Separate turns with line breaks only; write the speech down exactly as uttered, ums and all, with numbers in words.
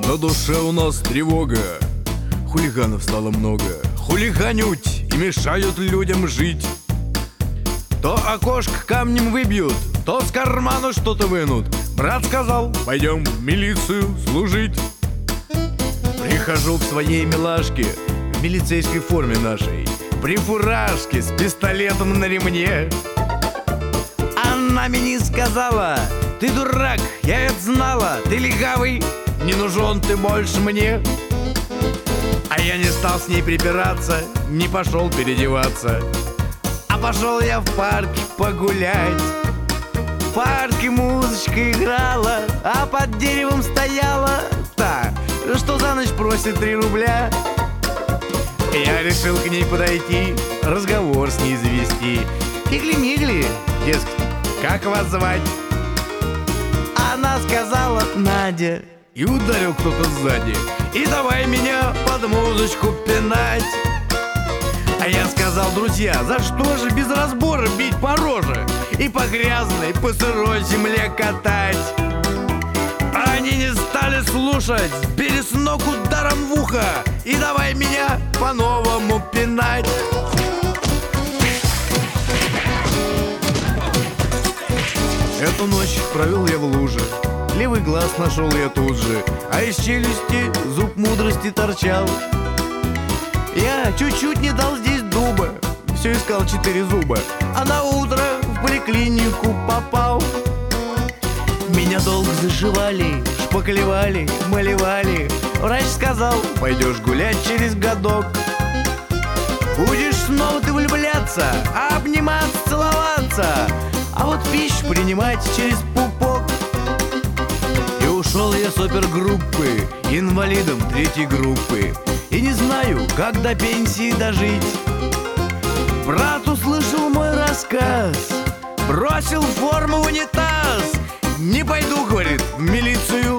На душе у нас тревога, хулиганов стало много. Хулиганють и мешают людям жить. То окошко камнем выбьют, то с кармана что-то вынут. Брат сказал, пойдем в милицию служить. Прихожу к своей милашке в милицейской форме нашей, при фуражке с пистолетом на ремне. Она мне сказала: ты дурак, я это знала, ты легавый, не нужен ты больше мне. А я не стал с ней припираться, не пошел переодеваться, а пошел я в парк погулять. В парке музычка играла, а под деревом стояла та, что за ночь просит три рубля. Я решил к ней подойти, разговор с ней завести. Фигли-мигли, дескать, как вас звать? Она сказала: Надя. И ударил кто-то сзади, и давай меня под музычку пинать. А я сказал: друзья, за что же без разбора бить по роже и по грязной, по сырой земле катать? Они не стали слушать, били с ног ударом в ухо, и давай меня по-новому пинать. Эту ночь провел я в луже, левый глаз нашел я тут же, а из челюсти зуб мудрости торчал. Я чуть-чуть не дал здесь дуба, все искал четыре зуба, а на утро в поликлинику попал. Меня долго зашивали, шпаклевали, малевали. Врач сказал: пойдешь гулять через годок. Будешь снова ты влюбляться, обниматься, целоваться, а вот пищу принимать через пупок. И ушел я с опергруппы инвалидом третьей группы, и не знаю, как до пенсии дожить. Брат услышал мой рассказ, бросил форму в унитаз. Не пойду, говорит, в милицию